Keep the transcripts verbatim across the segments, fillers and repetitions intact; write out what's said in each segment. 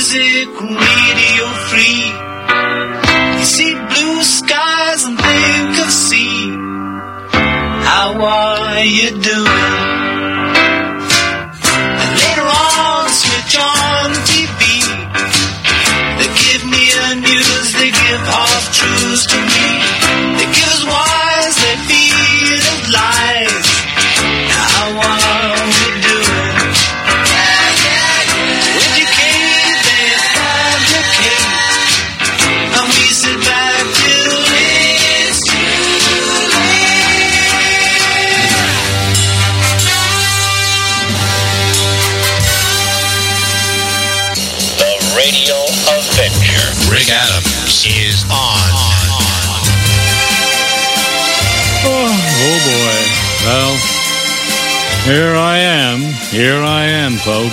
music radio free. You see blue skies and think of sea. How are you doing? And later on, switch on T V. They give me the news, they give half truths to me. They give us wise, they feed us lies. How are we doing? Yeah, yeah, yeah. Educate, they fabricate, and we sit back till it's too late. The Radio Adventure. Rick Adams is on. Oh, oh boy. Well, here I am. Here I am, folks.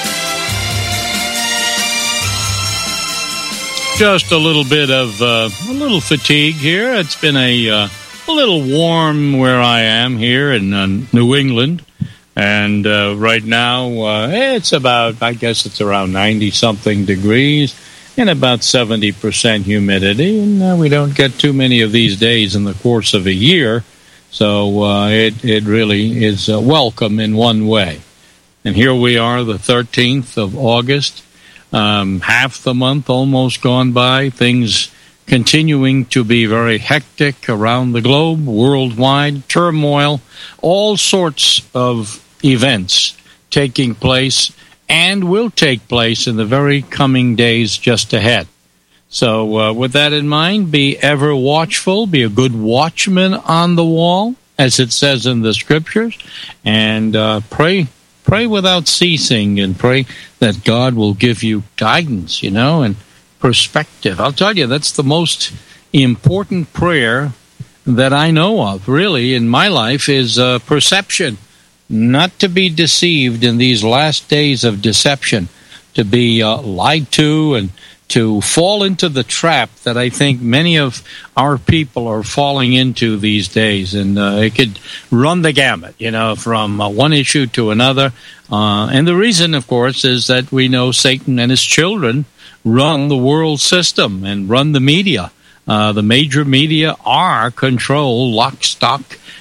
Just a little bit of, uh, a little fatigue here. It's been a, uh, a little warm where I am here in uh, New England. And uh, right now, uh, it's about, I guess it's around ninety-something degrees and about seventy percent humidity. And uh, we don't get too many of these days in the course of a year. So uh, it, it really is uh, welcome in one way. And here we are, the thirteenth of August, um, half the month almost gone by, things continuing to be very hectic around the globe, worldwide, turmoil, all sorts of events taking place and will take place in the very coming days just ahead. So uh, with that in mind, be ever watchful, be a good watchman on the wall, as it says in the scriptures, and uh, pray pray without ceasing, and pray that God will give you guidance, you know, and perspective. I'll tell you, that's the most important prayer that I know of, really, in my life, is uh, perception. Not to be deceived in these last days of deception, to be uh, lied to and to fall into the trap that I think many of our people are falling into these days. And uh, it could run the gamut, you know, from uh, one issue to another. Uh, and the reason, of course, is that we know Satan and his children run the world system and run the media. Uh, the major media are controlled lock, stock,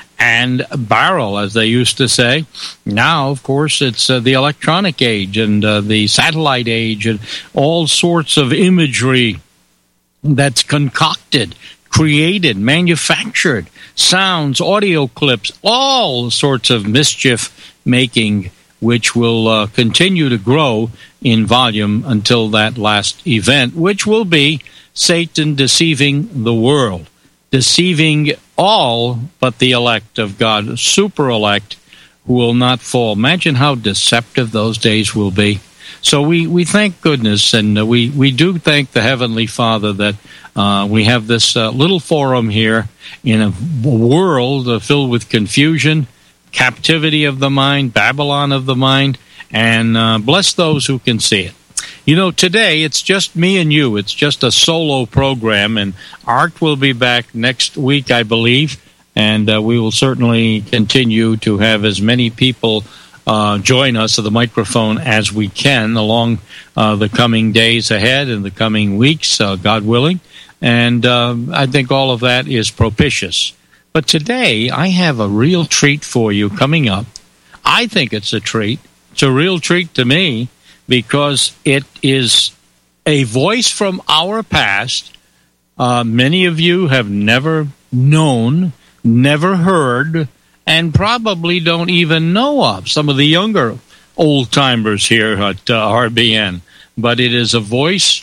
and barrel, as they used to say. Now, of course, it's uh, the electronic age and uh, the satellite age and all sorts of imagery that's concocted, created, manufactured, sounds, audio clips, all sorts of mischief making, which will uh, continue to grow in volume until that last event, which will be Satan deceiving the world, deceiving all but the elect of God, super elect, who will not fall. Imagine how deceptive those days will be. So we, we thank goodness, and uh, we, we do thank the Heavenly Father that uh, we have this uh, little forum here in a world uh, filled with confusion, captivity of the mind, Babylon of the mind, and uh, bless those who can see it. You know, today it's just me and you. It's just a solo program, and Art will be back next week, I believe, and uh, we will certainly continue to have as many people uh, join us at the microphone as we can along uh, the coming days ahead and the coming weeks, uh, God willing, and uh, I think all of that is propitious. But today I have a real treat for you coming up. I think it's a treat. It's a real treat to me, because it is a voice from our past. Uh, many of you have never known, never heard, and probably don't even know of, some of the younger old-timers here at uh, R B N. But it is a voice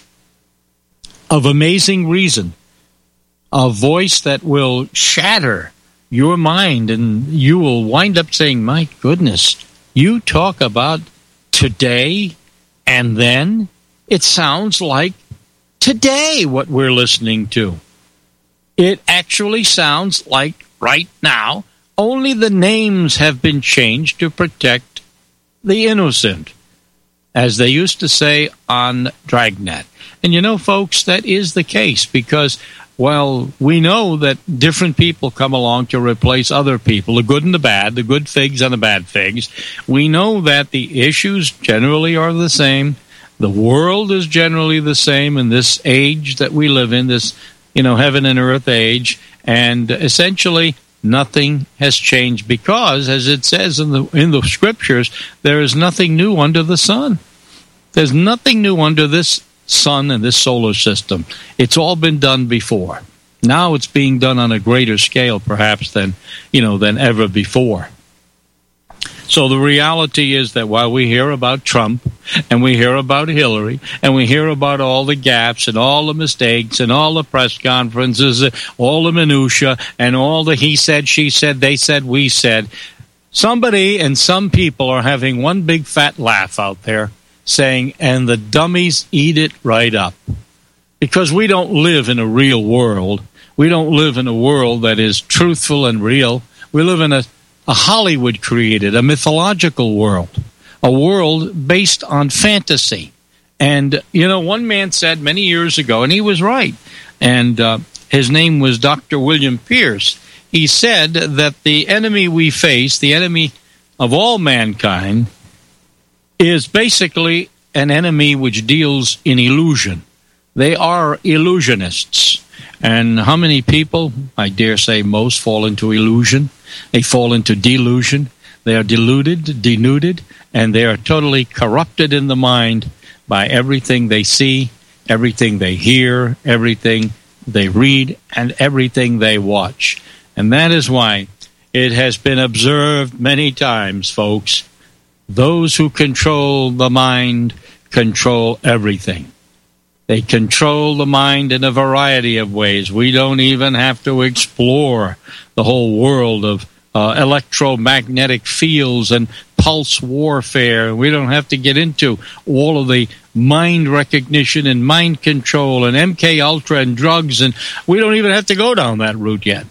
of amazing reason, a voice that will shatter your mind, and you will wind up saying, my goodness, you talk about today and then? It sounds like today what we're listening to. It actually sounds like right now, only the names have been changed to protect the innocent, as they used to say on Dragnet. And you know, folks, that is the case, because, well, we know that different people come along to replace other people, the good and the bad, the good figs and the bad figs. We know that the issues generally are the same. The world is generally the same in this age that we live in, this, you know, heaven and earth age, and essentially nothing has changed because, as it says in the in the scriptures, there is nothing new under the sun. There's nothing new under this sun and this solar system. It's all been done before. Now it's being done on a greater scale, perhaps, than, you know, than ever before. So the reality is that while we hear about Trump and we hear about Hillary and we hear about all the gaps and all the mistakes and all the press conferences, all the minutia and all the he said, she said, they said, we said, somebody and some people are having one big fat laugh out there saying, and the dummies eat it right up. Because we don't live in a real world. We don't live in a world that is truthful and real. We live in a A Hollywood created, a mythological world, a world based on fantasy. And, you know, one man said many years ago, and he was right, and uh, his name was Doctor William Pierce. He said that the enemy we face, the enemy of all mankind, is basically an enemy which deals in illusion. They are illusionists. And how many people, I dare say most, fall into illusion? They fall into delusion. They are deluded, denuded, and they are totally corrupted in the mind by everything they see, everything they hear, everything they read, and everything they watch. And that is why it has been observed many times, folks, those who control the mind control everything. They control the mind in a variety of ways. We don't even have to explore the whole world of uh, electromagnetic fields and pulse warfare. We don't have to get into all of the mind recognition and mind control and M K Ultra and drugs, and we don't even have to go down that route yet.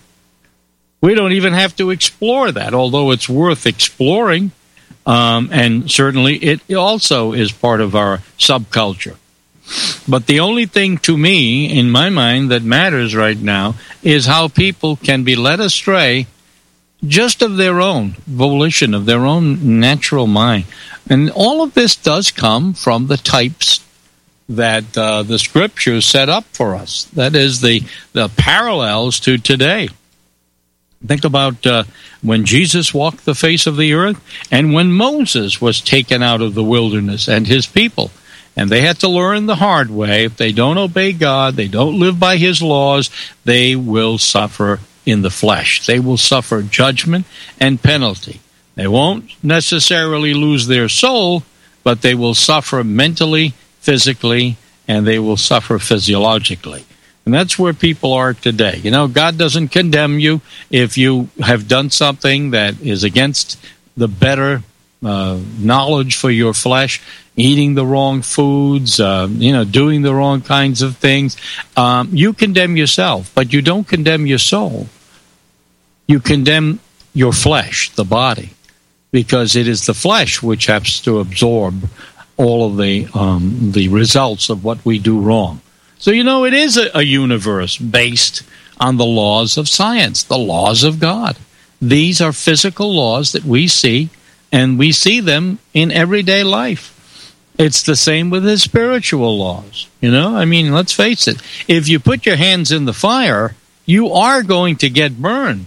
We don't even have to explore that, although it's worth exploring, um, and certainly it also is part of our subculture. But the only thing to me, in my mind, that matters right now is how people can be led astray just of their own volition, of their own natural mind. And all of this does come from the types that uh, the scriptures set up for us. That is the, the parallels to today. Think about uh, when Jesus walked the face of the earth and when Moses was taken out of the wilderness and his people. And they had to learn the hard way. If they don't obey God, they don't live by his laws, they will suffer in the flesh. They will suffer judgment and penalty. They won't necessarily lose their soul, but they will suffer mentally, physically, and they will suffer physiologically. And that's where people are today. You know, God doesn't condemn you if you have done something that is against the better uh, knowledge for your flesh. Eating the wrong foods, uh, you know, doing the wrong kinds of things. Um, you condemn yourself, but you don't condemn your soul. You condemn your flesh, the body, because it is the flesh which has to absorb all of the um, the results of what we do wrong. So, you know, it is a, a universe based on the laws of science, the laws of God. These are physical laws that we see, and we see them in everyday life. It's the same with his spiritual laws. You know, I mean, let's face it. If you put your hands in the fire, you are going to get burned.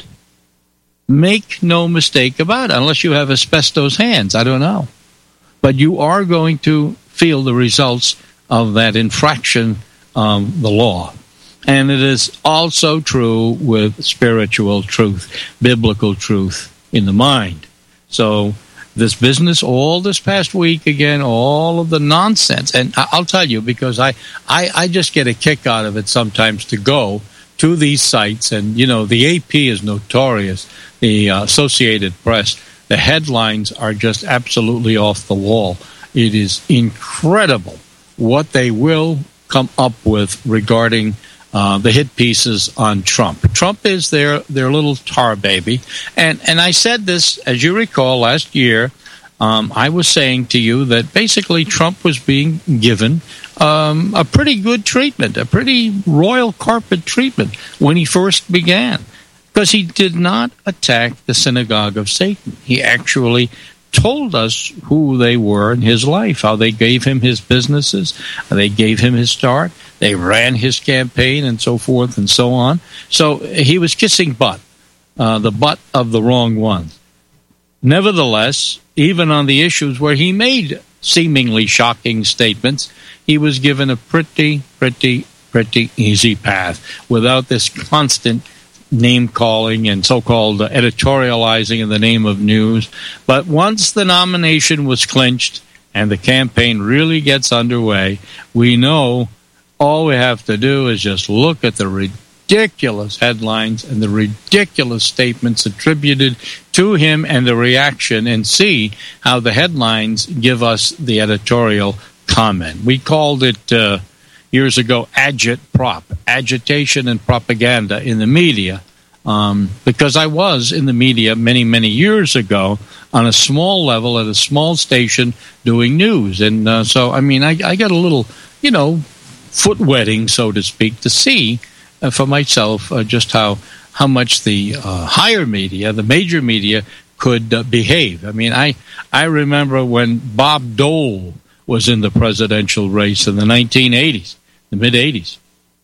Make no mistake about it, unless you have asbestos hands. I don't know. But you are going to feel the results of that infraction of the law. And it is also true with spiritual truth, biblical truth in the mind. So this business, all this past week, again, all of the nonsense. And I'll tell you, because I, I, I just get a kick out of it sometimes to go to these sites. And, you know, the A P is notorious, the uh, Associated Press. The headlines are just absolutely off the wall. It is incredible what they will come up with regarding Uh, the hit pieces on Trump. Trump is their their little tar baby. And and I said this, as you recall, last year, um, I was saying to you that basically Trump was being given um, a pretty good treatment, a pretty royal carpet treatment when he first began, because he did not attack the synagogue of Satan. He actually told us who they were in his life, how they gave him his businesses, how they gave him his start, they ran his campaign, and so forth and so on. So he was kissing butt, uh, the butt of the wrong ones. Nevertheless, even on the issues where he made seemingly shocking statements, he was given a pretty, pretty, pretty easy path without this constant name-calling and so-called editorializing in the name of news. But once the nomination was clinched and the campaign really gets underway, we know all we have to do is just look at the ridiculous headlines and the ridiculous statements attributed to him and the reaction and see how the headlines give us the editorial comment. We called it uh, years ago agit-prop, agitation and propaganda in the media, um, because I was in the media many, many years ago on a small level at a small station doing news. And uh, so, I mean, I, I got a little, you know, foot wetting, so to speak, to see uh, for myself uh, just how, how much the uh, higher media, the major media, could uh, behave. I mean, I, I remember when Bob Dole was in the presidential race in the nineteen eighties. The mid-eighties.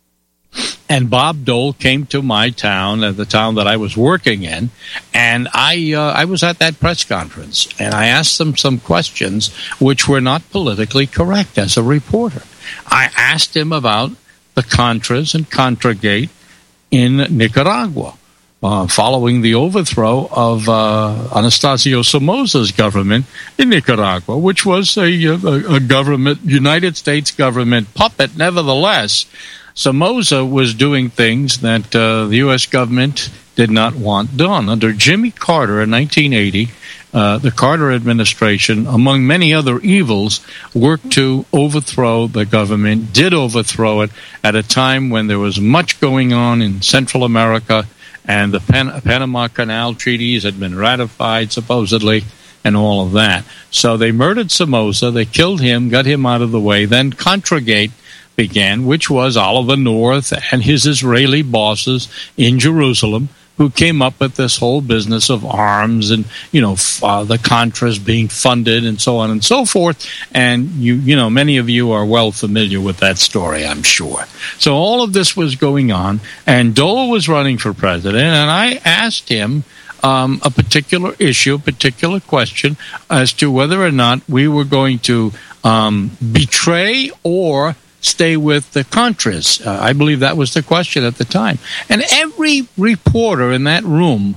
And Bob Dole came to my town, uh, the town that I was working in, and I uh, I was at that press conference, and I asked him some questions which were not politically correct as a reporter. I asked him about the Contras and Contragate in Nicaragua, uh, following the overthrow of uh, Anastasio Somoza's government in Nicaragua, which was a, a, a government, United States government puppet. Nevertheless, Somoza was doing things that uh, the U S government did not want done. Under Jimmy Carter in nineteen eighty, uh, the Carter administration, among many other evils, worked to overthrow the government, did overthrow it at a time when there was much going on in Central America, and the Pan- Panama Canal treaties had been ratified, supposedly, and all of that. So they murdered Somoza, they killed him, got him out of the way. Then Contragate began, which was Oliver North and his Israeli bosses in Jerusalem, who came up with this whole business of arms and, you know, uh, the Contras being funded and so on and so forth. And, you you know, many of you are well familiar with that story, I'm sure. So all of this was going on, and Dole was running for president, and I asked him um, a particular issue, a particular question as to whether or not we were going to um, betray or stay with the Contras. Uh, I believe that was the question at the time. And every reporter in that room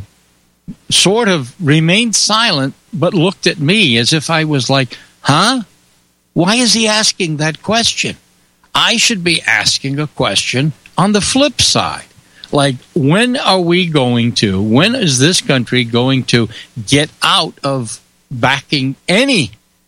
sort of remained silent, but looked at me as if I was like, huh? Why is he asking that question? I should be asking a question on the flip side. Like, when are we going to, when is this country going to get out of backing any,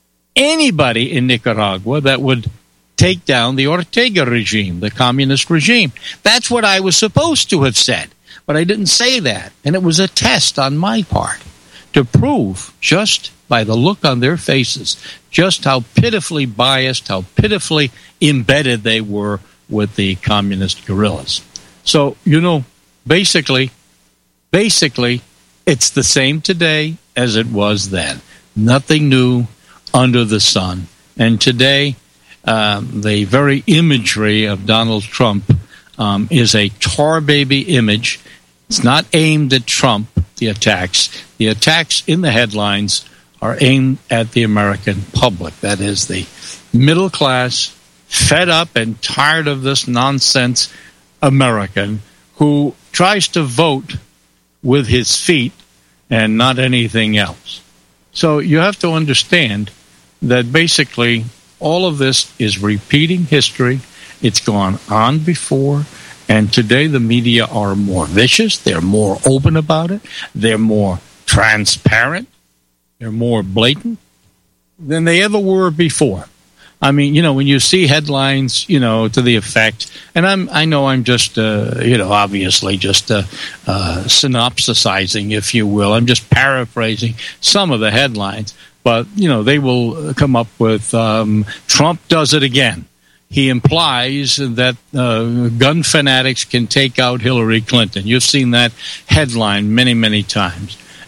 anybody in Nicaragua that would take down the Ortega regime, the communist regime? That's what I was supposed to have said, but I didn't say that. And it was a test on my part to prove, just by the look on their faces, just how pitifully biased, how pitifully embedded they were with the communist guerrillas. So, you know, basically, basically, it's the same today as it was then. Nothing new under the sun. And today, Um, the very imagery of Donald Trump um, is a tar baby image. It's not aimed at Trump, the attacks. The attacks in the headlines are aimed at the American public. That is the middle class, fed up and tired of this nonsense American who tries to vote with his feet and not anything else. So you have to understand that basically all of this is repeating history. It's gone on before, and today the media are more vicious. They're more open about it. They're more transparent. They're more blatant than they ever were before. I mean, you know, when you see headlines, you know, to the effect, and I'm, I know I'm just, uh, you know, obviously just uh, uh, synopsisizing, if you will. I'm just paraphrasing some of the headlines. But, you know, they will come up with um, Trump does it again. He implies that uh, gun fanatics can take out Hillary Clinton. You've seen that headline many, many times.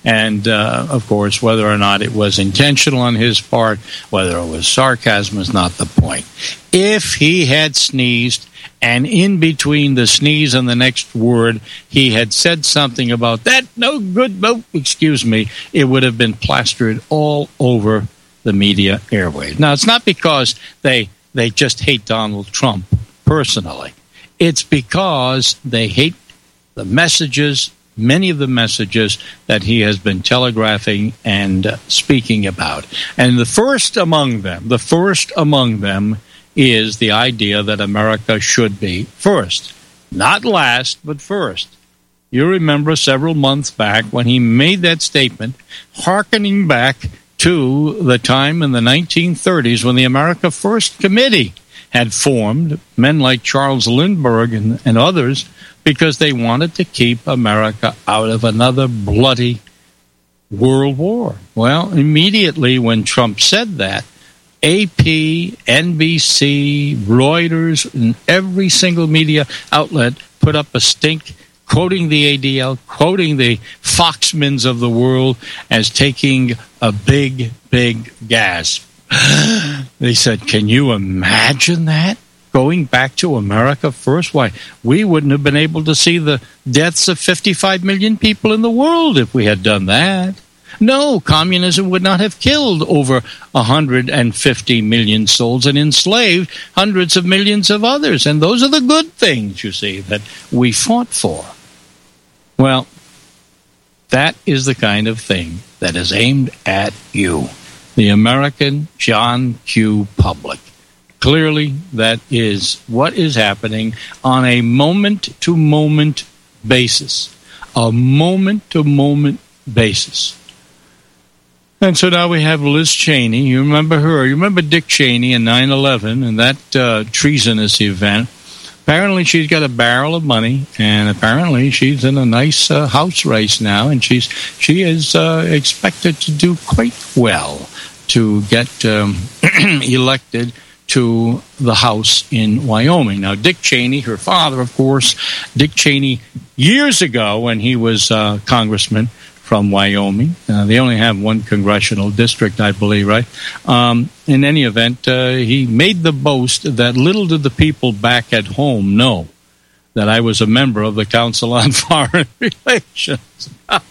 And, uh, of course, whether or not it was intentional on his part, whether it was sarcasm is not the point. If he had sneezed, and in between the sneeze and the next word, he had said something about that no good, no, excuse me, it would have been plastered all over the media airwaves. Now, it's not because they they just hate Donald Trump personally. It's because they hate the messages, many of the messages that he has been telegraphing and uh, speaking about. And the first among them, the first among them is the idea that America should be first. Not last, but first. You remember several months back when he made that statement, hearkening back to the time in the nineteen thirties when the America First Committee had formed, men like Charles Lindbergh and, and others, because they wanted to keep America out of another bloody world war. Well, immediately when Trump said that, A P, N B C, Reuters, and every single media outlet put up a stink quoting the A D L, quoting the Foxmans of the world as taking a big, big gasp. They said, can you imagine that? Going back to America first? Why, we wouldn't have been able to see the deaths of fifty-five million people in the world if we had done that. No, communism would not have killed over one hundred fifty million souls and enslaved hundreds of millions of others. And those are the good things, you see, that we fought for. Well, that is the kind of thing that is aimed at you, the American John Q. public. Clearly, that is what is happening on a moment-to-moment basis. A moment-to-moment basis. And so now we have Liz Cheney. You remember her. You remember Dick Cheney in nine eleven and that uh, treasonous event. Apparently she's got a barrel of money, and apparently she's in a nice uh, house race now, and she's she is uh, expected to do quite well to get um, elected to the House in Wyoming. Now, Dick Cheney, her father, of course, Dick Cheney, years ago when he was uh, congressman from Wyoming. Uh, they only have one congressional district, I believe, right? Um, in any event, uh, he made the boast that little did the people back at home know that I was a member of the Council on Foreign Relations.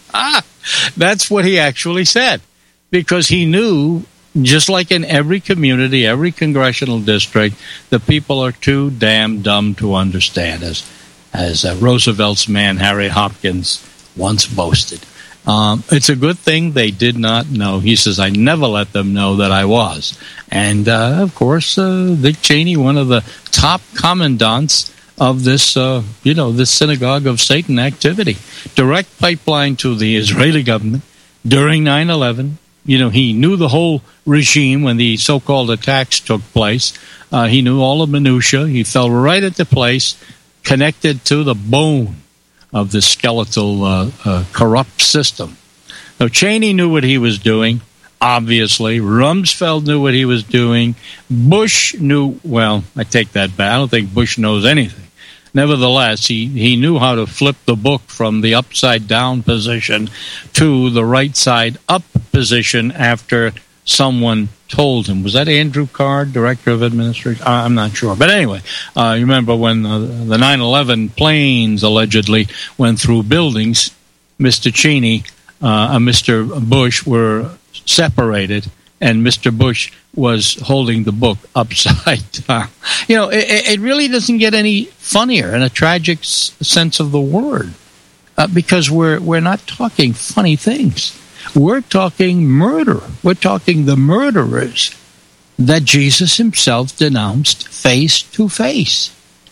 That's what he actually said, because he knew, just like in every community, every congressional district, the people are too damn dumb to understand, as, as uh, Roosevelt's man, Harry Hopkins, once boasted. Um, it's a good thing they did not know. He says, I never let them know that I was. And, uh, of course, uh, Dick Cheney, one of the top commandants of this, uh, you know, this synagogue of Satan activity. Direct pipeline to the Israeli government during nine eleven. You know, he knew the whole regime when the so-called attacks took place. Uh, he knew all the minutiae. He fell right into place, connected to the bone of the skeletal uh, uh, corrupt system. Now, Cheney knew what he was doing, obviously. Rumsfeld knew what he was doing. Bush knew, well, I take that back. I don't think Bush knows anything. Nevertheless, he, he knew how to flip the book from the upside-down position to the right-side-up position after someone told him. Was that Andrew Card, Director of Administration? I'm not sure. But anyway, uh, you remember when uh, the nine eleven planes allegedly went through buildings, Mister Cheney uh, and Mister Bush were separated, and Mister Bush was holding the book upside down. You know, it, it really doesn't get any funnier in a tragic s- sense of the word, uh, because we're we're not talking funny things. We're talking murder. We're talking the murderers that Jesus himself denounced face to face.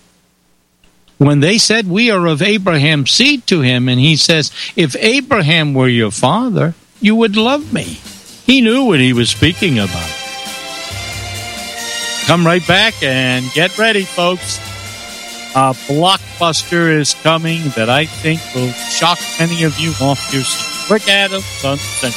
When they said, we are of Abraham's seed to him, and he says, if Abraham were your father, you would love me. He knew what he was speaking about. Come right back and get ready, folks. A blockbuster is coming that I think will shock many of you off your seat. Rick Adams on Central.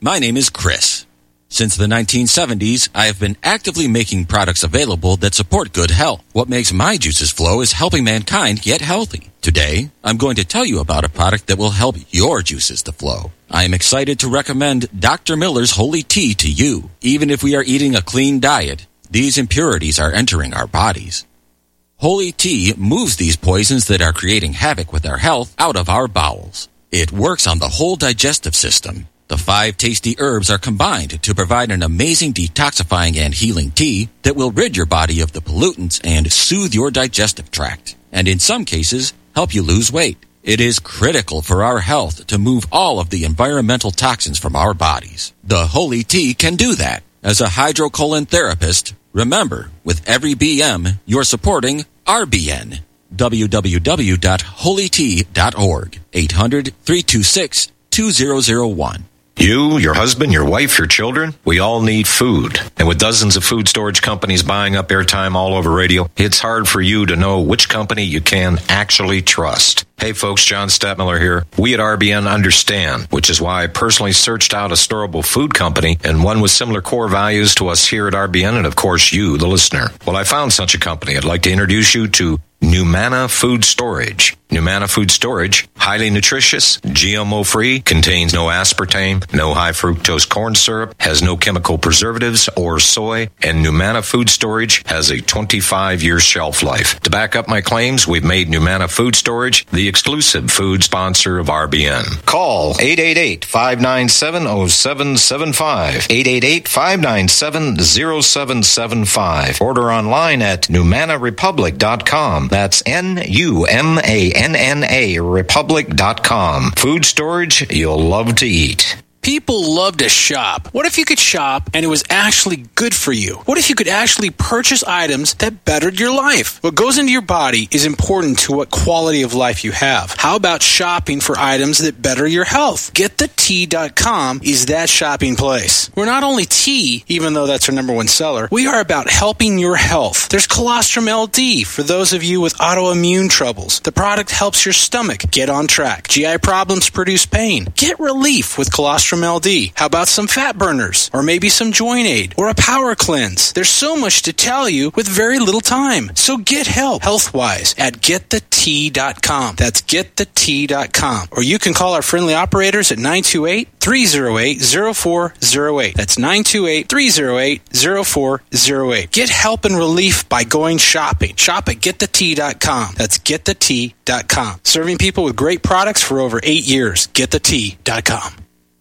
My name is Chris. Since the nineteen seventies, I have been actively making products available that support good health. What makes my juices flow is helping mankind get healthy. Today, I'm going to tell you about a product that will help your juices to flow. I am excited to recommend Doctor Miller's Holy Tea to you. Even if we are eating a clean diet, these impurities are entering our bodies. Holy Tea moves these poisons that are creating havoc with our health out of our bowels. It works on the whole digestive system. The five tasty herbs are combined to provide an amazing detoxifying and healing tea that will rid your body of the pollutants and soothe your digestive tract, and in some cases, help you lose weight. It is critical for our health to move all of the environmental toxins from our bodies. The Holy Tea can do that. As a hydrocolon therapist, remember, with every B M, you're supporting R B N. w w w dot holy tea dot org. eight hundred, three two six, two zero zero one. You, your husband, your wife, your children, we all need food. And with dozens of food storage companies buying up airtime all over radio, it's hard for you to know which company you can actually trust. Hey folks, John Stadtmiller here. We at R B N understand, which is why I personally searched out a storable food company and one with similar core values to us here at R B N and of course you, the listener. Well, I found such a company. I'd like to introduce you to Numana Food Storage. Numana Food Storage, highly nutritious, G M O-free, contains no aspartame, no high fructose corn syrup, has no chemical preservatives or soy, and Numana Food Storage has a twenty-five year shelf life. To back up my claims, we've made Numana Food Storage the exclusive food sponsor of R B N. Call eight eight eight, five nine seven, zero seven seven five, eight eight eight, five nine seven, zero seven seven five. Order online at numana republic dot com. That's N U M A N N A republic dot com. Food storage you'll love to eat. People love to shop. What if you could shop and it was actually good for you? What if you could actually purchase items that bettered your life? What goes into your body is important to what quality of life you have. How about shopping for items that better your health? get the tea dot com is that shopping place. We're not only tea, even though that's our number one seller, we are about helping your health. There's Colostrum L D for those of you with autoimmune troubles. The product helps your stomach get on track. G I problems produce pain. Get relief with Colostrum L D. How about some fat burners? Or maybe some joint aid? Or a power cleanse? There's so much to tell you with very little time. So get help health-wise at get the tea dot com. That's get the tea dot com. Or you can call our friendly operators at nine two eight, three zero eight, zero four zero eight. That's nine two eight, three zero eight, zero four zero eight. Get help and relief by going shopping. Shop at get the tea dot com. That's get the tea dot com. Serving people with great products for over eight years. get the tea dot com.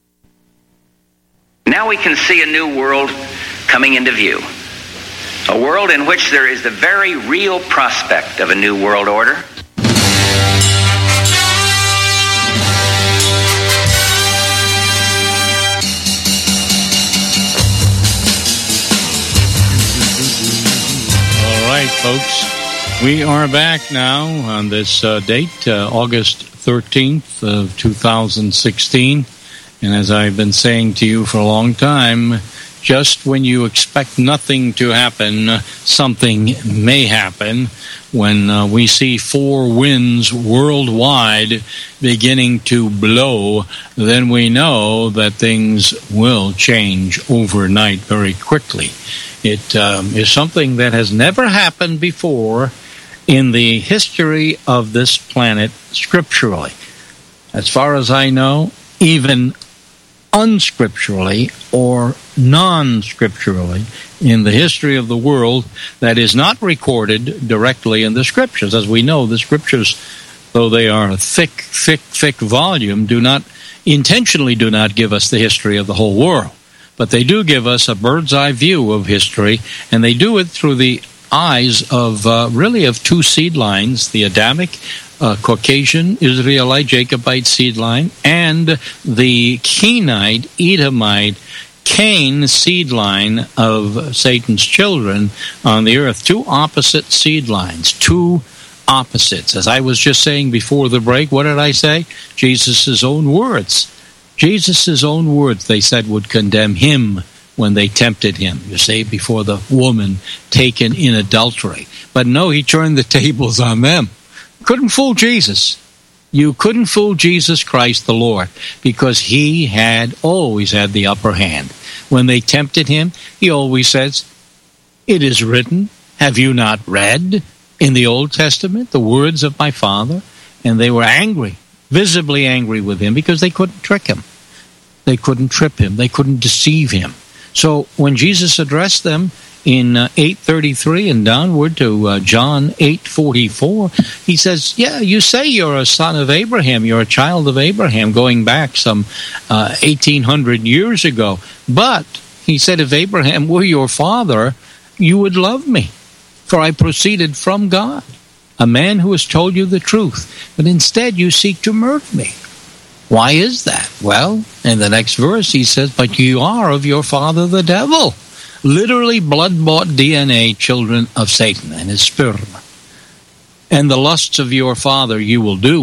Now we can see a new world coming into view. A world in which there is the very real prospect of a new world order. All right, folks. We are back now on this uh, date, uh, August thirteenth of two thousand sixteen. And as I've been saying to you for a long time, just when you expect nothing to happen, something may happen. When uh, we see four winds worldwide beginning to blow, then we know that things will change overnight very quickly. It um, is something that has never happened before in the history of this planet scripturally. As far as I know, even unscripturally or non-scripturally in the history of the world, that is not recorded directly in the scriptures. As we know, the scriptures, though they are a thick, thick, thick volume, do not intentionally do not give us the history of the whole world. But they do give us a bird's eye view of history, and they do it through the eyes of uh, really of two seed lines, the Adamic Uh, Caucasian, Israelite, Jacobite seed line, and the Kenite, Edomite, Cain seed line of Satan's children on the earth. Two opposite seed lines, two opposites. As I was just saying before the break, what did I say? Jesus' own words. Jesus' own words, they said, would condemn him when they tempted him, you see, before the woman taken in adultery. But no, he turned the tables on them. Couldn't fool Jesus. You couldn't fool Jesus Christ the Lord, because he had always had the upper hand. When they tempted him, he always says, "It is written, have you not read in the Old Testament the words of my Father?" And they were angry, visibly angry with him, because they couldn't trick him. They couldn't trip him. They couldn't deceive him. So when Jesus addressed them in uh, eight thirty-three and downward to uh, John eight forty-four, he says, yeah, you say you're a son of Abraham, you're a child of Abraham, going back some uh, eighteen hundred years ago. But, he said, if Abraham were your father, you would love me, for I proceeded from God, a man who has told you the truth. But instead you seek to murder me. Why is that? Well, in the next verse he says, but you are of your father the devil. Literally blood-bought D N A children of Satan and his sperm. And the lusts of your father you will do.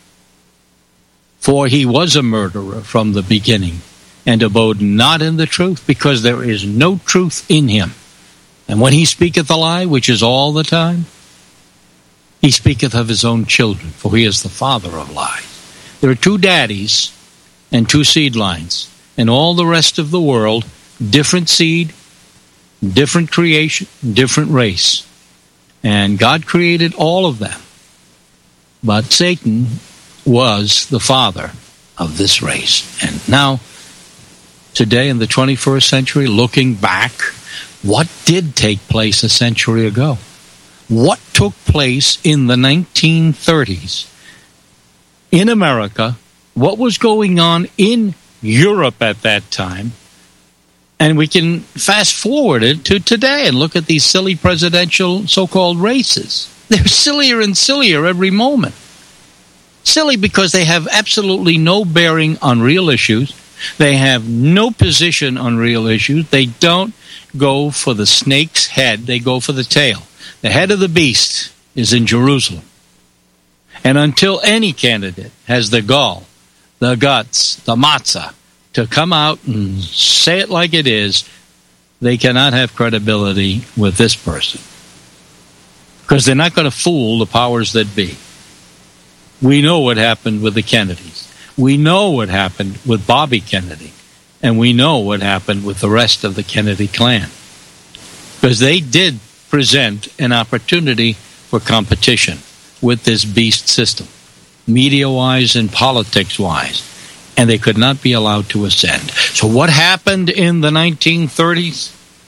For he was a murderer from the beginning, and abode not in the truth, because there is no truth in him. And when he speaketh a lie, which is all the time, he speaketh of his own children, for he is the father of lies. There are two daddies and two seed lines, and all the rest of the world, different seed, different creation, different race. And God created all of them. But Satan was the father of this race. And now, today in the twenty-first century, looking back, what did take place a century ago? What took place in the nineteen thirties in America? What was going on in Europe at that time? And we can fast forward it to today and look at these silly presidential so-called races. They're sillier and sillier every moment. Silly because they have absolutely no bearing on real issues. They have no position on real issues. They don't go for the snake's head. They go for the tail. The head of the beast is in Jerusalem. And until any candidate has the gall, the guts, the matzah, to come out and say it like it is, they cannot have credibility with this person. Because they're not going to fool the powers that be. We know what happened with the Kennedys. We know what happened with Bobby Kennedy. And we know what happened with the rest of the Kennedy clan. Because they did present an opportunity for competition with this beast system, media-wise and politics-wise. And they could not be allowed to ascend. So what happened in the nineteen thirties?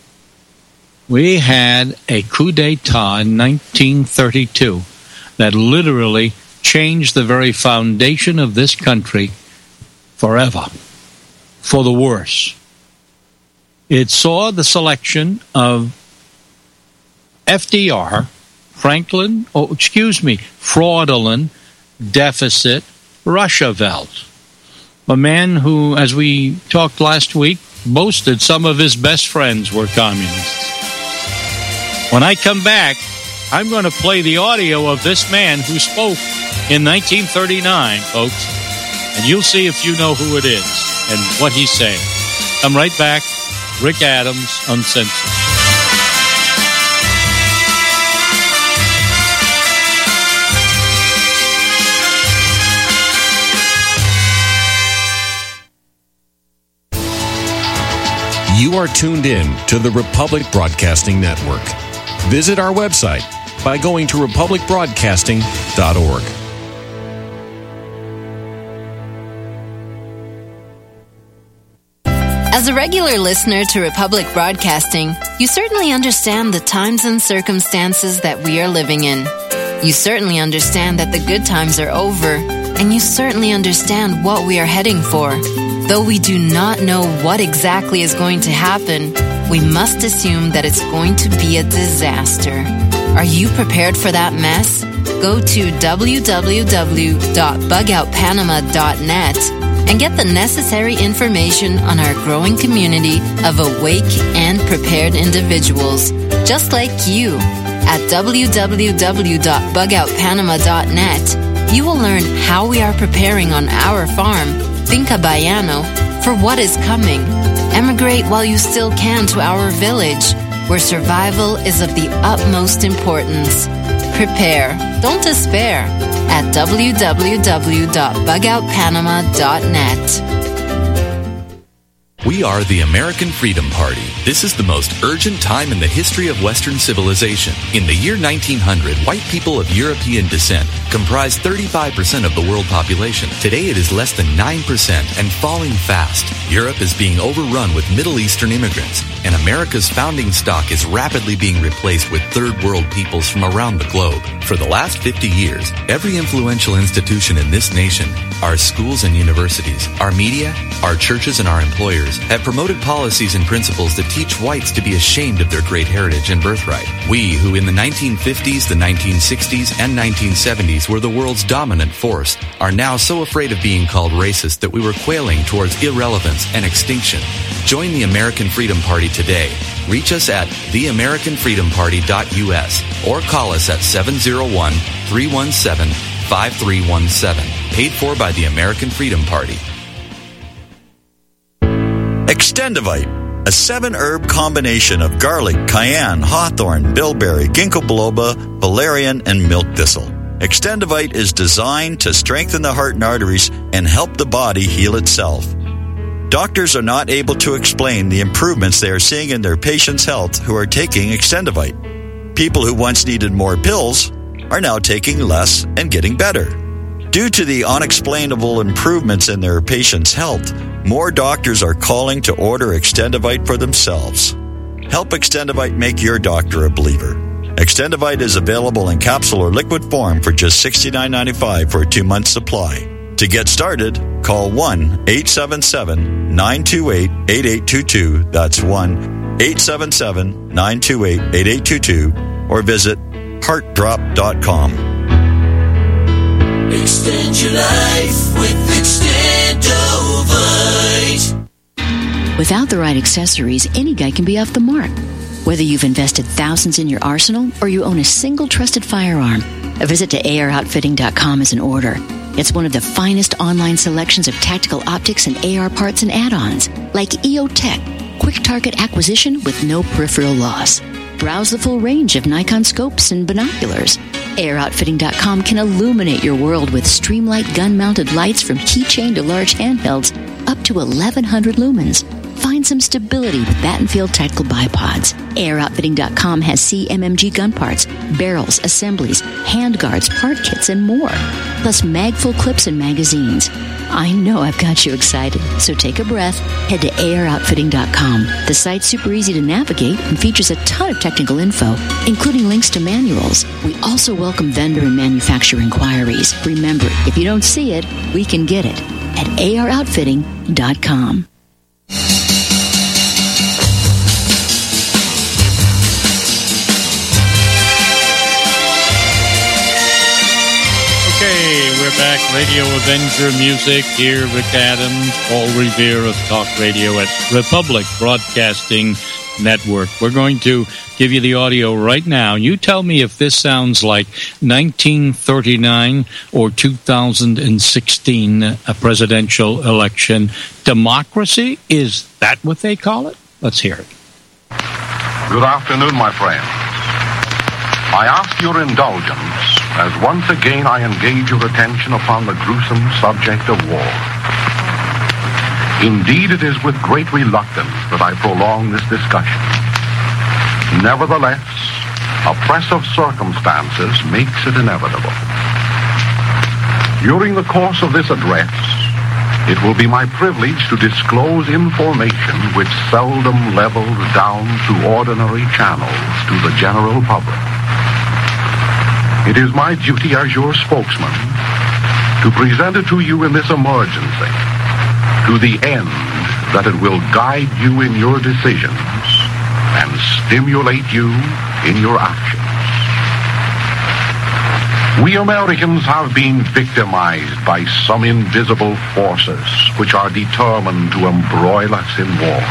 We had a coup d'etat in nineteen thirty-two that literally changed the very foundation of this country forever, for the worse. It saw the selection of F D R, Franklin, oh, excuse me, fraudulent, deficit, Roosevelt. A man who, as we talked last week, boasted some of his best friends were communists. When I come back, I'm going to play the audio of this man who spoke in nineteen thirty-nine, folks, and you'll see if you know who it is and what he's saying. Come right back. Rick Adams, Uncensored. You are tuned in to the Republic Broadcasting Network. Visit our website by going to republic broadcasting dot org. As a regular listener to Republic Broadcasting, you certainly understand the times and circumstances that we are living in. You certainly understand that the good times are over, and you certainly understand what we are heading for. Though we do not know what exactly is going to happen, we must assume that it's going to be a disaster. Are you prepared for that mess? Go to w w w dot bug out panama dot net and get the necessary information on our growing community of awake and prepared individuals, just like you. At w w w dot bug out panama dot net, you will learn how we are preparing on our farm, Finca Bayano, for what is coming. Emigrate while you still can to our village, where survival is of the utmost importance. prepare. Don't despair at w w w dot bug out panama dot net. We are the American Freedom Party. This is the most urgent time in the history of Western civilization. In the year nineteen hundred, white people of European descent comprised thirty-five percent of the world population. Today it is less than nine percent and falling fast. Europe is being overrun with Middle Eastern immigrants, and America's founding stock is rapidly being replaced with third world peoples from around the globe. For the last fifty years, every influential institution in this nation, our schools and universities, our media, our churches, and our employers have promoted policies and principles that teach whites to be ashamed of their great heritage and birthright. We, who in the nineteen fifties, the nineteen sixties, and nineteen seventies were the world's dominant force, are now so afraid of being called racist that we were quailing towards irrelevance and extinction. Join the American Freedom Party today. Reach us at the american freedom party dot u s or call us at seven oh one, three one seven, five three one seven. Paid for by the American Freedom Party. Extendivite, a seven-herb combination of garlic, cayenne, hawthorn, bilberry, ginkgo biloba, valerian, and milk thistle. Extendivite is designed to strengthen the heart and arteries and help the body heal itself. Doctors are not able to explain the improvements they are seeing in their patients' health who are taking Extendivite. People who once needed more pills are now taking less and getting better. Due to the unexplainable improvements in their patients' health, more doctors are calling to order Extendivite for themselves. Help Extendivite make your doctor a believer. Extendivite is available in capsule or liquid form for just sixty-nine ninety-five for a two-month supply. To get started, call one eight seven seven, nine two eight, eight eight two two. That's one eight seven seven, nine two eight, eight eight two two. Or visit heart drop dot com. Extend your life with Extendovite. Without the right accessories, any guy can be off the mark. Whether you've invested thousands in your arsenal or you own a single trusted firearm, a visit to A R outfitting dot com is in order. It's one of the finest online selections of tactical optics and A R parts and add-ons, like E O Tech, quick target acquisition with no peripheral loss. Browse the full range of Nikon scopes and binoculars. A R outfitting dot com can illuminate your world with Streamlight gun-mounted lights from keychain to large handhelds up to eleven hundred lumens. Find some stability with Battenfield tactical bipods. A R outfitting dot com has C M M G gun parts, barrels, assemblies, handguards, part kits, and more. Plus mag-full clips and magazines. I know I've got you excited, so take a breath. Head to A R outfitting dot com. The site's super easy to navigate and features a ton of technical info, including links to manuals. We also welcome vendor and manufacturer inquiries. Remember, if you don't see it, we can get it at A R outfitting dot com. Okay, we're back. Radio Avenger music here. Rick Adams, Paul Revere of Talk Radio at Republic Broadcasting Network. We're going to give you the audio right now. You tell me if this sounds like nineteen thirty-nine or two thousand sixteen, a presidential election. Democracy? Is that what they call it? Let's hear it. Good afternoon, my friends. I ask your indulgence as once again I engage your attention upon the gruesome subject of war. Indeed, it is with great reluctance that I prolong this discussion. Nevertheless, a press of circumstances makes it inevitable. During the course of this address, it will be my privilege to disclose information which seldom levels down through ordinary channels to the general public. It is my duty as your spokesman to present it to you in this emergency, to the end that it will guide you in your decisions and stimulate you in your actions. We Americans have been victimized by some invisible forces which are determined to embroil us in war.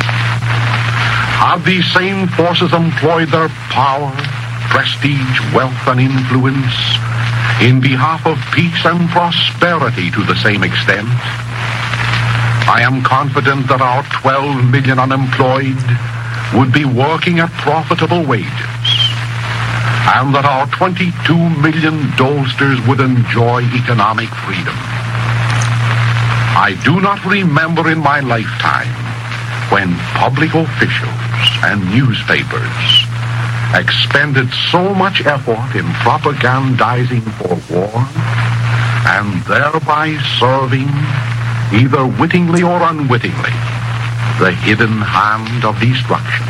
Have these same forces employed their power, prestige, wealth, and influence in behalf of peace and prosperity to the same extent? I am confident that our twelve million unemployed would be working at profitable wages. and that our twenty-two million dolesters would enjoy economic freedom. I do not remember in my lifetime when public officials and newspapers expended so much effort in propagandizing for war and thereby serving, either wittingly or unwittingly, the hidden hand of destruction.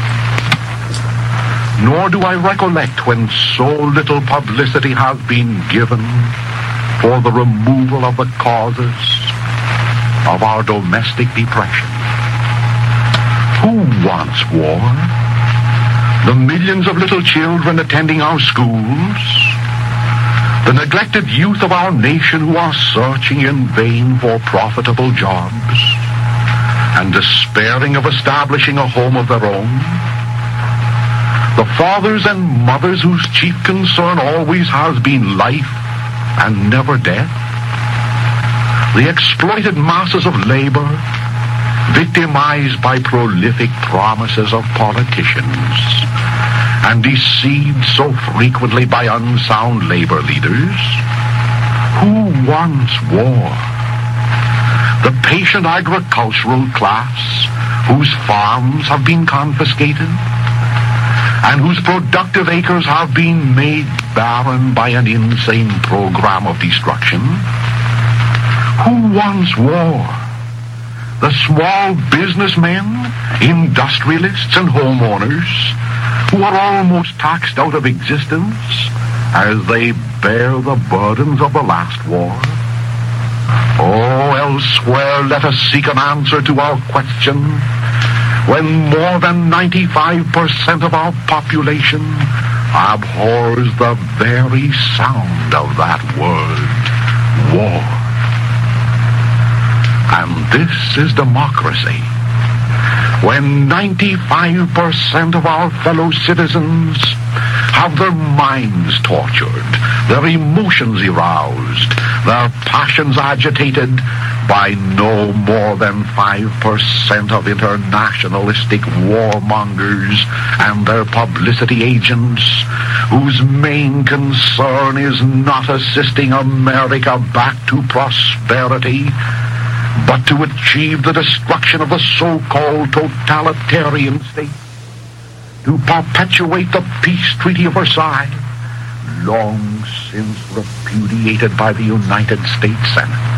Nor do I recollect when so little publicity has been given for the removal of the causes of our domestic depression. Who wants war? The millions of little children attending our schools? The neglected youth of our nation who are searching in vain for profitable jobs and despairing of establishing a home of their own? The fathers and mothers whose chief concern always has been life and never death? The exploited masses of labor, victimized by prolific promises of politicians and deceived so frequently by unsound labor leaders? Who wants war? The patient agricultural class whose farms have been confiscated and whose productive acres have been made barren by an insane program of destruction? Who wants war? The small businessmen, industrialists, and homeowners who are almost taxed out of existence as they bear the burdens of the last war? Oh, elsewhere let us seek an answer to our question when more than ninety-five percent of our population abhors the very sound of that word, war. And this is democracy, when ninety-five percent of our fellow citizens have their minds tortured, their emotions aroused, their passions agitated by no more than five percent of internationalistic warmongers and their publicity agents, whose main concern is not assisting America back to prosperity, but to achieve the destruction of the so-called totalitarian state, to perpetuate the peace treaty of Versailles, long since repudiated by the United States Senate.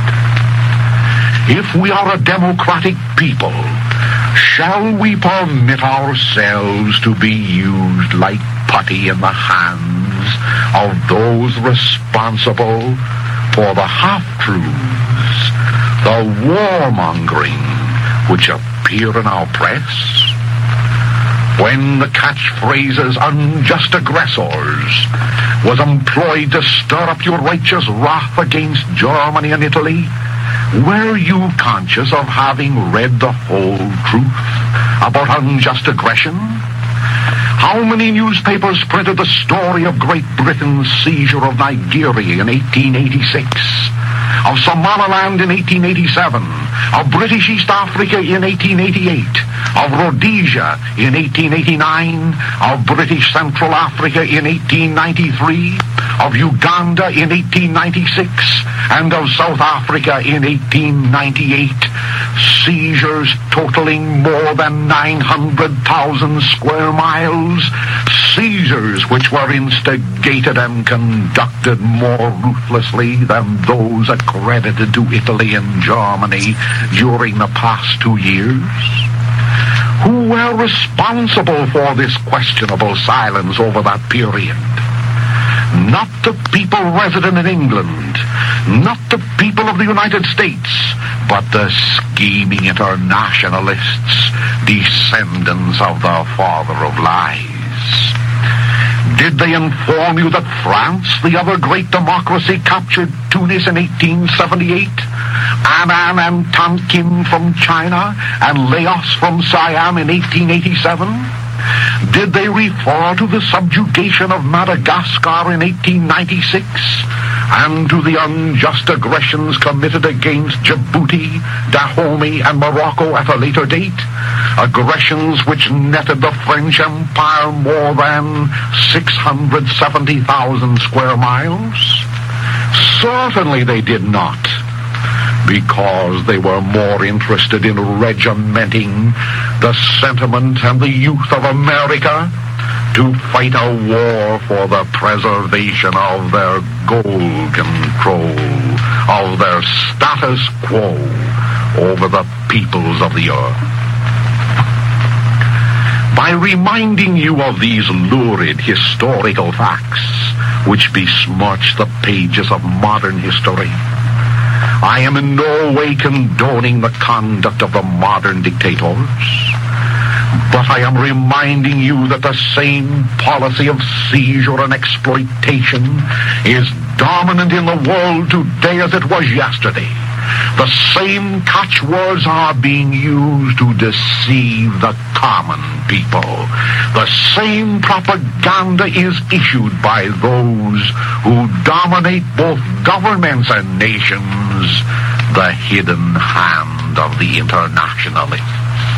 If we are a democratic people, shall we permit ourselves to be used like putty in the hands of those responsible for the half-truths, the warmongering which appear in our press? When the catchphrases "unjust aggressors" was employed to stir up your righteous wrath against Germany and Italy, were you conscious of having read the whole truth about unjust aggression? How many newspapers printed the story of Great Britain's seizure of Nigeria in eighteen eighty-six, of Somaliland in eighteen eighty-seven, of British East Africa in eighteen eighty-eight, of Rhodesia in eighteen eighty-nine, of British Central Africa in eighteen ninety-three, of Uganda in eighteen ninety-six, and of South Africa in eighteen ninety-eight, seizures totaling more than nine hundred thousand square miles, seizures which were instigated and conducted more ruthlessly than those accredited to Italy and Germany during the past two years? Who were responsible for this questionable silence over that period? Not the people resident in England, not the people of the United States, but the scheming internationalists, descendants of the father of lies. Did they inform you that France, the other great democracy, captured Tunis in eighteen seventy-eight, Annan and Tonkin from China, and Laos from Siam in eighteen eighty-seven? Did they refer to the subjugation of Madagascar in eighteen ninety-six, and to the unjust aggressions committed against Djibouti, Dahomey, and Morocco at a later date, aggressions which netted the French Empire more than six hundred seventy thousand square miles? Certainly they did not, because they were more interested in regimenting the sentiment and the youth of America to fight a war for the preservation of their gold control, of their status quo over the peoples of the earth. By reminding you of these lurid historical facts, which besmirch the pages of modern history, I am in no way condoning the conduct of the modern dictators, but I am reminding you that the same policy of seizure and exploitation is dominant in the world today as it was yesterday. The same catchwords are being used to deceive the common people. The same propaganda is issued by those who dominate both governments and nations, the hidden hand of the internationalists.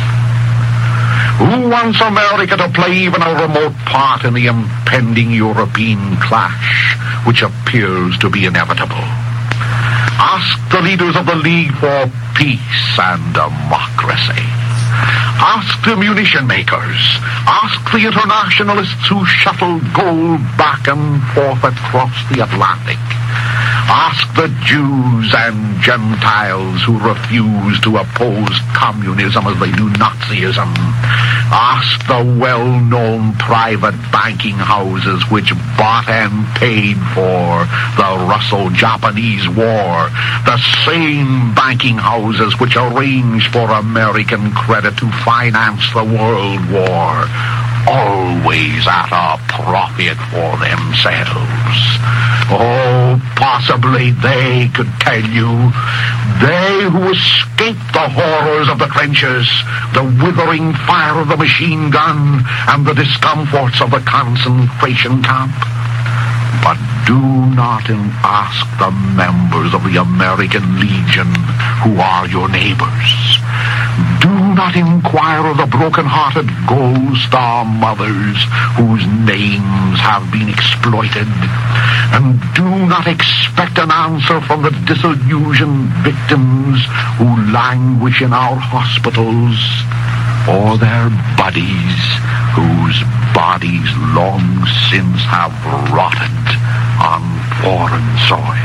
Who wants America to play even a remote part in the impending European clash, which appears to be inevitable? Ask the leaders of the League for Peace and Democracy. Ask the munition makers. Ask the internationalists who shuttle gold back and forth across the Atlantic. Ask the Jews and Gentiles who refuse to oppose communism as they do Nazism. Ask the well-known private banking houses which bought and paid for the Russo-Japanese War, the same banking houses which arranged for American credit to finance the World War, always at a profit for themselves. Oh, possibly they could tell you, they who escaped the horrors of the trenches, the withering fire of the machine gun, and the discomforts of the concentration camp. But do not ask the members of the American Legion who are your neighbors. Do not inquire of the broken-hearted Gold Star mothers whose names have been exploited. And do not expect an answer from the disillusioned victims who languish in our hospitals, or their buddies whose bodies long since have rotted on foreign soil.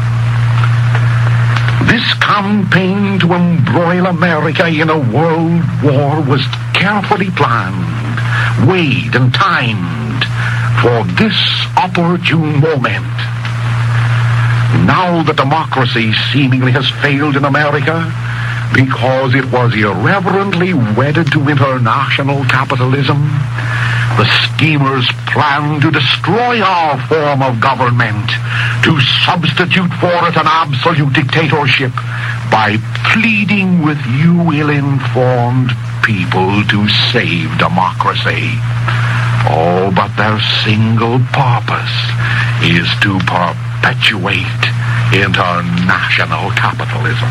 This campaign to embroil America in a world war was carefully planned, weighed and timed for this opportune moment. Now that democracy seemingly has failed in America because it was irreverently wedded to international capitalism, the schemers plan to destroy our form of government, to substitute for it an absolute dictatorship by pleading with you ill-informed people to save democracy. Oh, but their single purpose is to perpetuate international capitalism.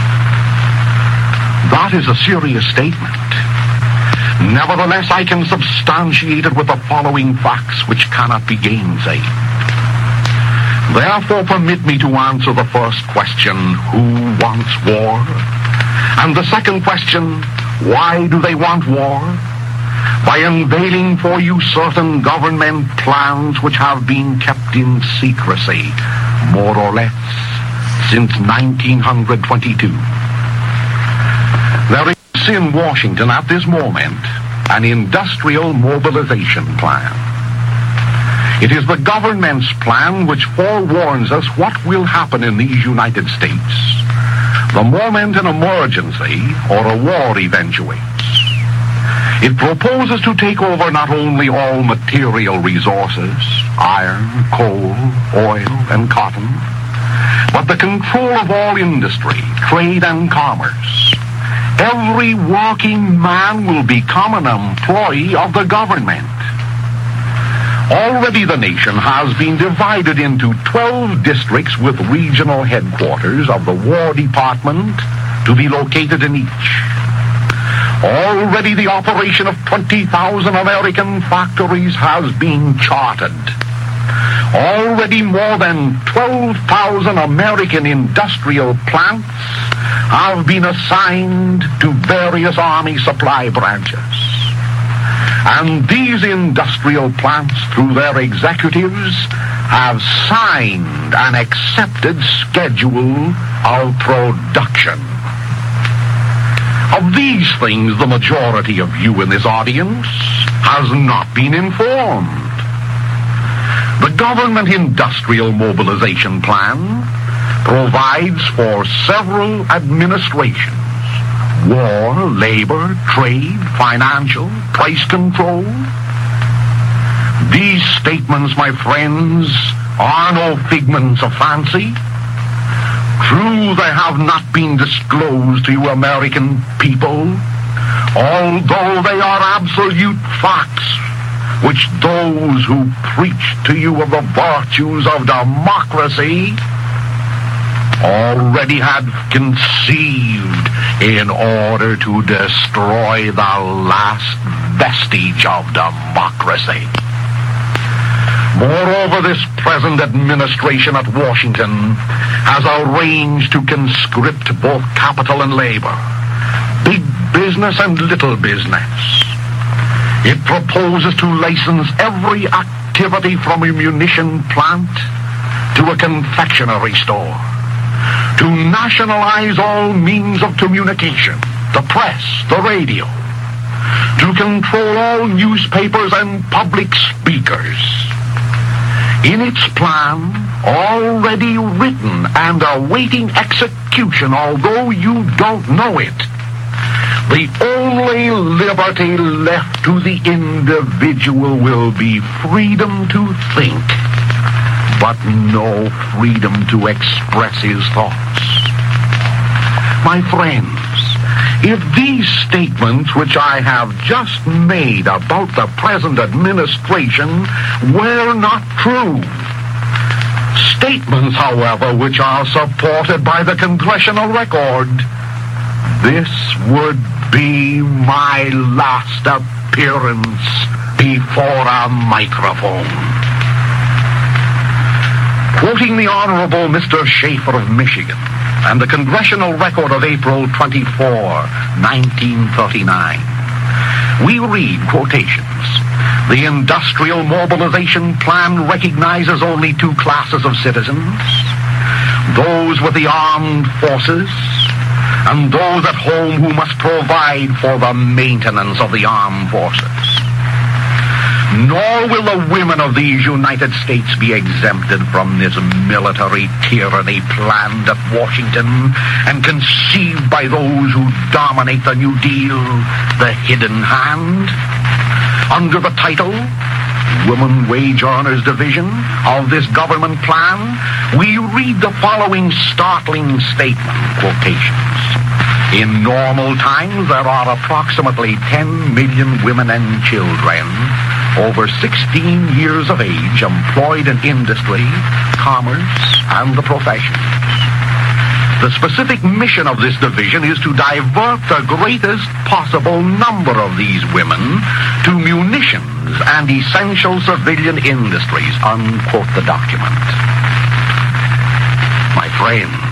That is a serious statement. Nevertheless, I can substantiate it with the following facts which cannot be gainsaid. Therefore, permit me to answer the first question, who wants war? And the second question, why do they want war? By unveiling for you certain government plans which have been kept in secrecy, more or less, since nineteen twenty-two. There is in Washington at this moment an industrial mobilization plan. It is the government's plan which forewarns us what will happen in these United States the moment an emergency or a war eventuates. It proposes to take over not only all material resources, iron, coal, oil, and cotton, but the control of all industry, trade, and commerce. Every working man will become an employee of the government. Already the nation has been divided into twelve districts with regional headquarters of the War Department to be located in each. Already the operation of twenty thousand American factories has been charted. Already more than twelve thousand American industrial plants have been assigned to various Army supply branches. And these industrial plants, through their executives, have signed an accepted schedule of production. Of these things, the majority of you in this audience has not been informed. The Government Industrial Mobilization Plan provides for several administrations: war, labor, trade, financial, price control. These statements, my friends, are no figments of fancy. True, they have not been disclosed to you American people, although they are absolute facts which those who preach to you of the virtues of democracy already had conceived in order to destroy the last vestige of democracy. Moreover, this present administration at Washington has arranged to conscript both capital and labor, big business and little business. It proposes to license every activity from a munition plant to a confectionery store, to nationalize all means of communication, the press, the radio, to control all newspapers and public speakers. In its plan, already written and awaiting execution, although you don't know it, the only liberty left to the individual will be freedom to think, but no freedom to express his thoughts. My friends, if these statements which I have just made about the present administration were not true, statements, however, which are supported by the congressional record, this would be my last appearance before a microphone. Quoting the Honorable Mister Schaefer of Michigan and the Congressional Record of April twenty-fourth, nineteen thirty-nine, we read quotations. The Industrial Mobilization Plan recognizes only two classes of citizens: those with the armed forces and those at home who must provide for the maintenance of the armed forces. Nor will the women of these United States be exempted from this military tyranny planned at Washington and conceived by those who dominate the New Deal, the Hidden Hand. Under the title, Women Wage Earners Division, of this government plan, we read the following startling statement, quotations. In normal times, there are approximately ten million women and children over sixteen years of age employed in industry, commerce, and the professions. The specific mission of this division is to divert the greatest possible number of these women to munitions and essential civilian industries, unquote the document. My friends,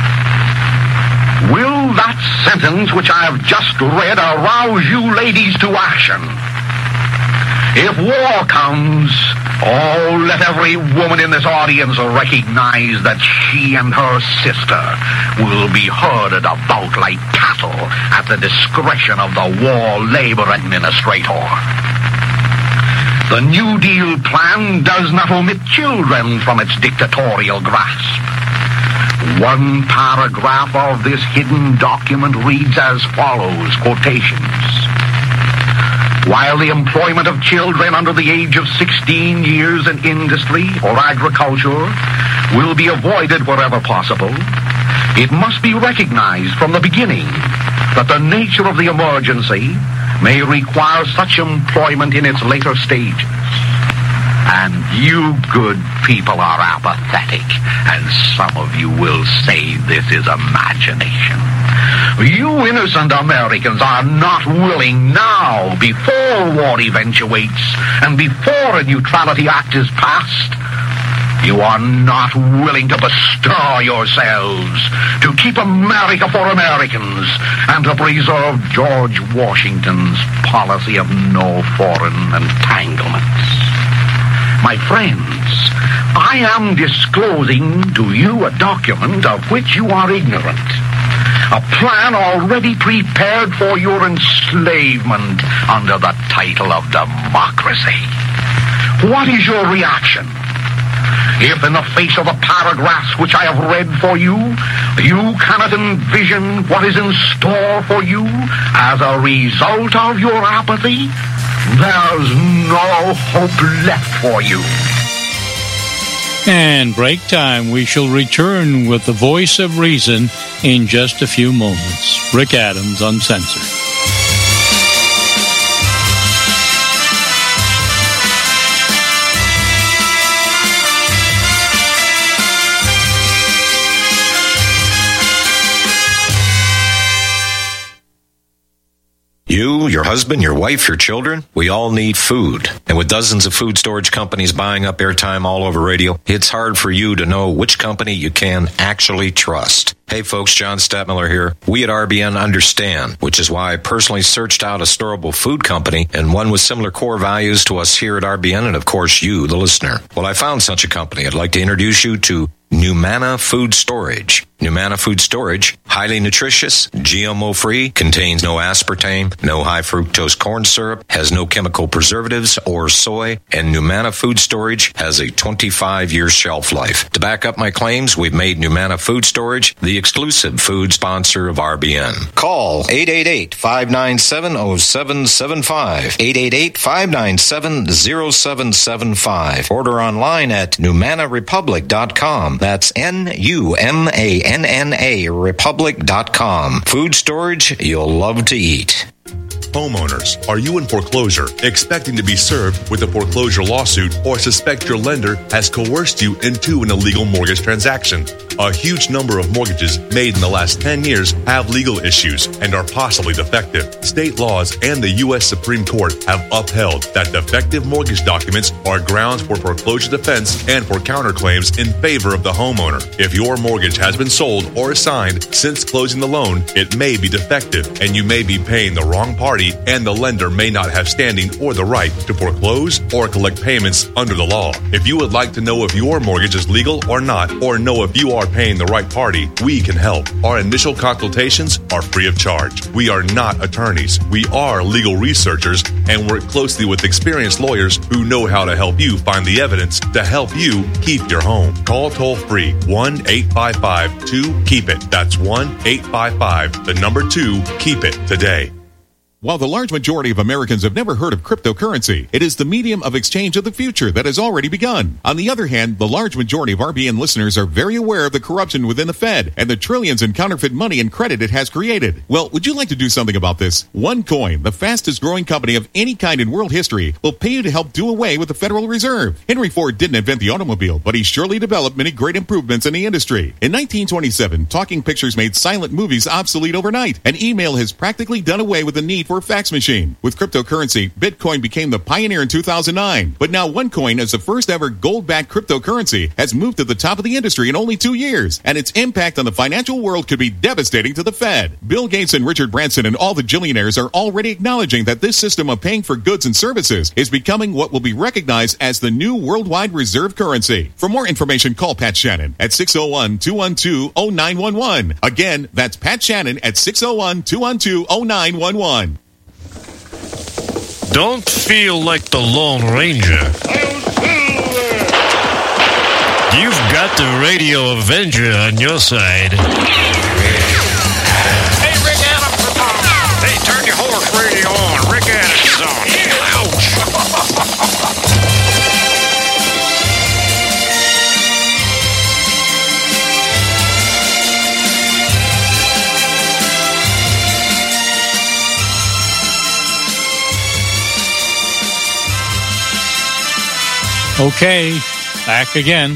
will that sentence which I have just read arouse you ladies to action? If war comes, oh, let every woman in this audience recognize that she and her sister will be herded about like cattle at the discretion of the War Labor Administrator. The New Deal plan does not omit children from its dictatorial grasp. One paragraph of this hidden document reads as follows, quotations. While the employment of children under the age of sixteen years in industry or agriculture will be avoided wherever possible, it must be recognized from the beginning that the nature of the emergency may require such employment in its later stages. And you good people are apathetic, and some of you will say this is imagination. You innocent Americans are not willing now, before war eventuates, and before a Neutrality Act is passed, you are not willing to bestir yourselves, to keep America for Americans, and to preserve George Washington's policy of no foreign entanglements. My friends, I am disclosing to you a document of which you are ignorant. A plan already prepared for your enslavement under the title of democracy. What is your reaction? If in the face of the paragraphs which I have read for you, you cannot envision what is in store for you as a result of your apathy, there's no hope left for you. And break time. We shall return with the voice of reason in just a few moments. Rick Adams, Uncensored. You, your husband, your wife, your children, we all need food. And with dozens of food storage companies buying up airtime all over radio, it's hard for you to know which company you can actually trust. Hey folks, John Stadtmiller here. We at R B N understand, which is why I personally searched out a storable food company and one with similar core values to us here at R B N and of course you, the listener. Well, I found such a company. I'd like to introduce you to Numana Food Storage. Numana Food Storage, highly nutritious, G M O-free, contains no aspartame, no high fructose corn syrup, has no chemical preservatives or soy, and Numana Food Storage has a twenty-five year shelf life. To back up my claims, we've made Numana Food Storage the exclusive food sponsor of R B N. Call eight eight eight, five nine seven, zero seven seven five, eight eight eight, five nine seven, zero seven seven five. Order online at numana republic dot com. That's N U M A N N A republic dot com. Food storage you'll love to eat. Homeowners, are you in foreclosure, expecting to be served with a foreclosure lawsuit, or suspect your lender has coerced you into an illegal mortgage transaction? A huge number of mortgages made in the last ten years have legal issues and are possibly defective. State laws and the U S Supreme Court have upheld that defective mortgage documents are grounds for foreclosure defense and for counterclaims in favor of the homeowner. If your mortgage has been sold or assigned since closing the loan, it may be defective and you may be paying the wrong party, and the lender may not have standing or the right to foreclose or collect payments under the law. If you would like to know if your mortgage is legal or not, or know if you are paying the right party, we can help. Our initial consultations are free of charge. We are not attorneys. We are legal researchers and work closely with experienced lawyers who know how to help you find the evidence to help you keep your home. Call toll free one eight five five two keep it. That's one eight five five, the number two, keep it today. While the large majority of Americans have never heard of cryptocurrency, it is the medium of exchange of the future that has already begun. On the other hand, the large majority of R B N listeners are very aware of the corruption within the Fed and the trillions in counterfeit money and credit it has created. Well, would you like to do something about this? OneCoin, the fastest growing company of any kind in world history, will pay you to help do away with the Federal Reserve. Henry Ford didn't invent the automobile, but he surely developed many great improvements in the industry. In nineteen twenty-seven, talking pictures made silent movies obsolete overnight, and email has practically done away with the need for a fax machine. With cryptocurrency, Bitcoin became the pioneer in two thousand nine. But now OneCoin, as the first ever gold-backed cryptocurrency, has moved to the top of the industry in only two years, and its impact on the financial world could be devastating to the Fed. Bill Gates and Richard Branson and all the billionaires are already acknowledging that this system of paying for goods and services is becoming what will be recognized as the new worldwide reserve currency. For more information, call Pat Shannon at six oh one, two one two, oh nine one one. Again, that's Pat Shannon at six oh one, two one two, oh nine one one. Don't feel like the Lone Ranger. You've got the Radio Avenger on your side. Hey, Rick Adams is on. Hey, turn your horse radio on. Rick Adams is on. Ouch. Okay, back again.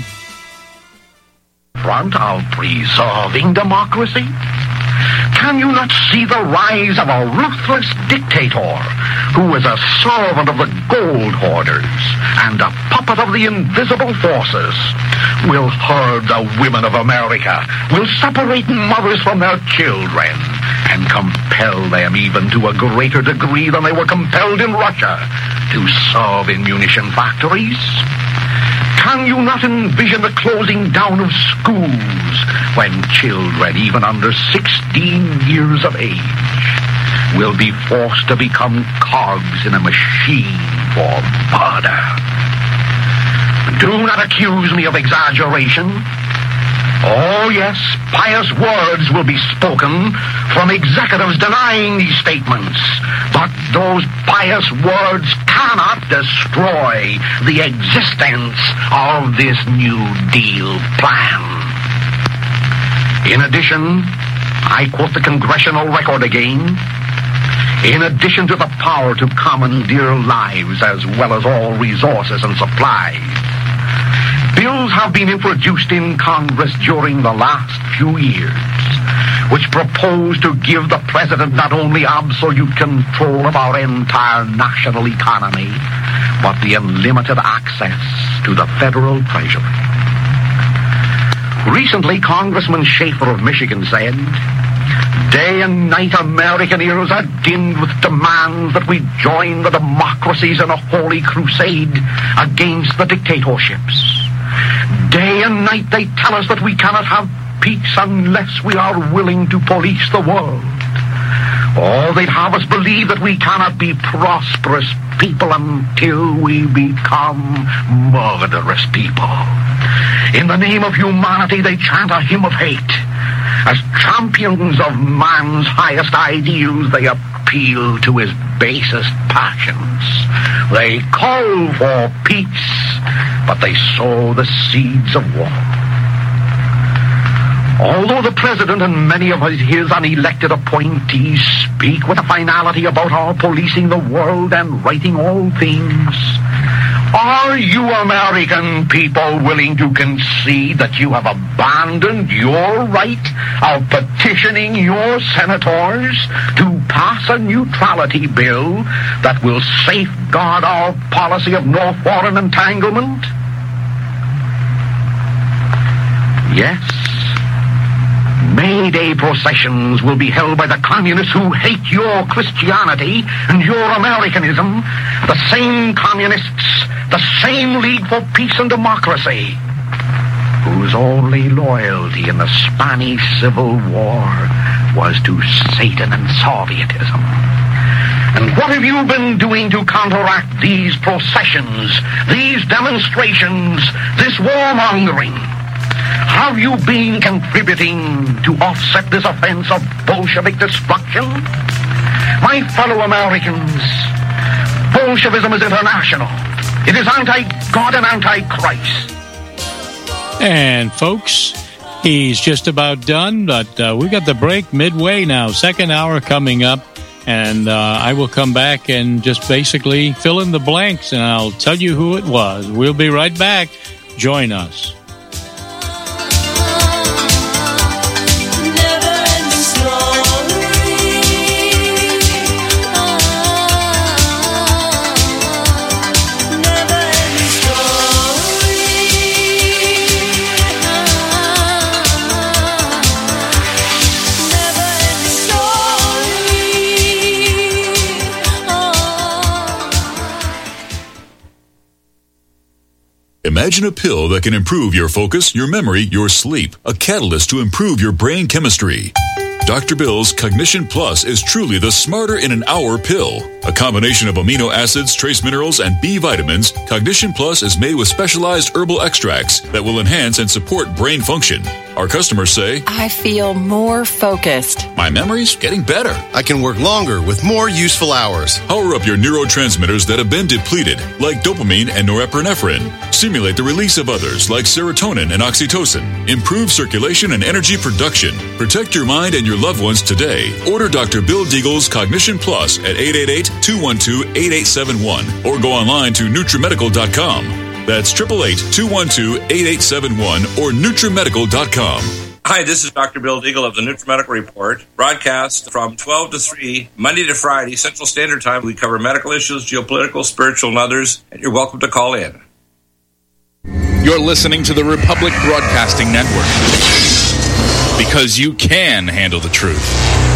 Front of preserving democracy? Can you not see the rise of a ruthless dictator who is a servant of the gold hoarders and a puppet of the invisible forces? Will herd the women of America, will separate mothers from their children, and compel them even to a greater degree than they were compelled in Russia to serve in munition factories? Can you not envision the closing down of schools when children, even under sixteen years of age, will be forced to become cogs in a machine for murder? Do not accuse me of exaggeration. Oh, yes, pious words will be spoken from executives denying these statements, but those pious words cannot destroy the existence of this New Deal plan. In addition, I quote the Congressional Record again, in addition to the power to commandeer lives as well as all resources and supplies, bills have been introduced in Congress during the last few years which propose to give the president not only absolute control of our entire national economy, but the unlimited access to the federal treasury. Recently, Congressman Schaefer of Michigan said, "Day and night American ears are dimmed with demands that we join the democracies in a holy crusade against the dictatorships. Day and night they tell us that we cannot have peace unless we are willing to police the world. Oh, they'd have us believe that we cannot be prosperous people until we become murderous people. In the name of humanity, they chant a hymn of hate. As champions of man's highest ideals, they appeal to his basest passions. They call for peace, but they sow the seeds of war. Although the president and many of his unelected appointees speak with a finality about our policing the world and righting all things, are you American people willing to concede that you have abandoned your right of petitioning your senators to pass a neutrality bill that will safeguard our policy of no foreign entanglement? Yes. May Day processions will be held by the communists who hate your Christianity and your Americanism, the same communists, the same League for Peace and Democracy, whose only loyalty in the Spanish Civil War was to Satan and Sovietism. And what have you been doing to counteract these processions, these demonstrations, this warmongering? Have you been contributing to offset this offense of Bolshevik destruction? My fellow Americans, Bolshevism is international. It is anti-God and anti-Christ. And folks, he's just about done, but uh, we got the break midway now. Second hour coming up, and uh, I will come back and just basically fill in the blanks, and I'll tell you who it was. We'll be right back. Join us. Imagine a pill that can improve your focus, your memory, your sleep. A catalyst to improve your brain chemistry. Doctor Bill's Cognition Plus is truly the smarter in an hour pill. A combination of amino acids, trace minerals, and B vitamins, Cognition Plus is made with specialized herbal extracts that will enhance and support brain function. Our customers say, I feel more focused. My memory's getting better. I can work longer with more useful hours. Power up your neurotransmitters that have been depleted, like dopamine and norepinephrine. Stimulate the release of others, like serotonin and oxytocin. Improve circulation and energy production. Protect your mind and your loved ones today. Order Doctor Bill Deagle's Cognition Plus at eight eight eight, two one two, eight eight seven one or go online to Nutrimedical dot com. That's eight eight eight, two one two, eight eight seven one or NutriMedical dot com. Hi, this is Doctor Bill Deagle of the NutriMedical Report, broadcast from twelve to three, Monday to Friday, Central Standard Time. We cover medical issues, geopolitical, spiritual, and others, and you're welcome to call in. You're listening to the Republic Broadcasting Network, because you can handle the truth.